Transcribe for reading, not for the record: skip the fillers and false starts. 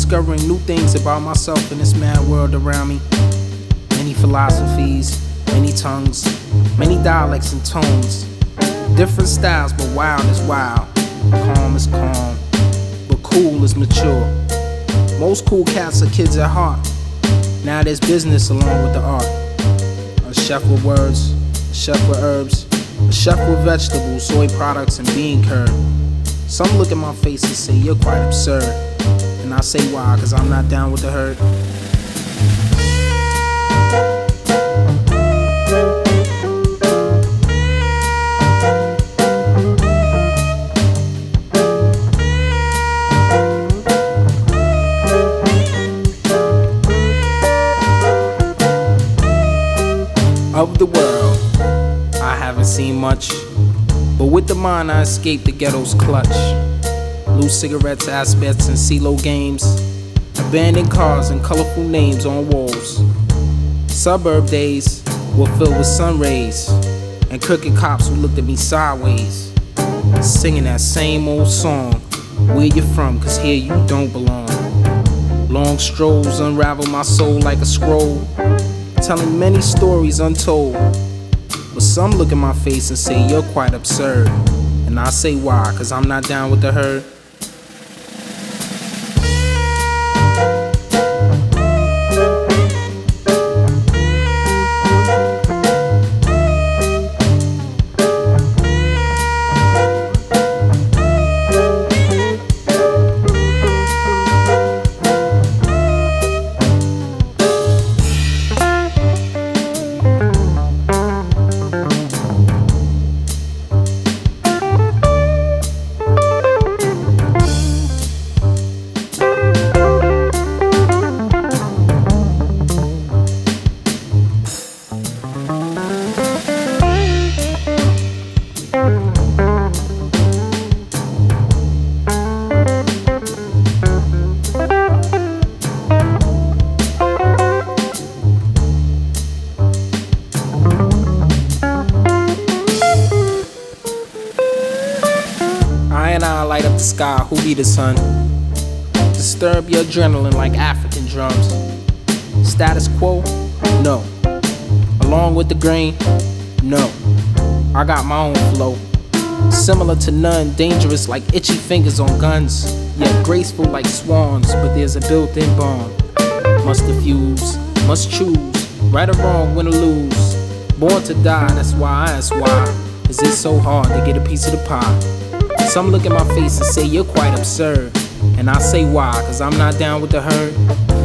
discovering new things about myself in this mad world around me. Many philosophies, many tongues, many dialects and tones. Different styles, but wild is wild. Calm is calm, but cool is mature. Most cool cats are kids at heart. Now there's business along with the art. A chef with words, a chef with herbs, a chef with vegetables, soy products, and bean curd. Some look at my face and say you're quite absurd. And I say why, cause I'm not down with the herd. Of the world, I haven't seen much, but with the mind I escaped the ghetto's clutch. Loose cigarettes, aspects, and CeeLo games. Abandoned cars and colorful names on walls. Suburb days were filled with sun rays, and crooked cops who looked at me sideways, singing that same old song, where you from, cause here you don't belong. Long strolls unravel my soul like a scroll, telling many stories untold. But some look at my face and say you're quite absurd. And I say why, cause I'm not down with the herd. I light up the sky, who be the sun? Disturb your adrenaline like African drums. Status quo? No. Along with the grain? No. I got my own flow. Similar to none, dangerous like itchy fingers on guns. Yet graceful like swans, but there's a built-in bond. Must diffuse, must choose, right or wrong, win or lose. Born to die, that's why I ask why. Is it so hard to get a piece of the pie? Some look at my face and say you're quite absurd. And I say why, cause I'm not down with the herd.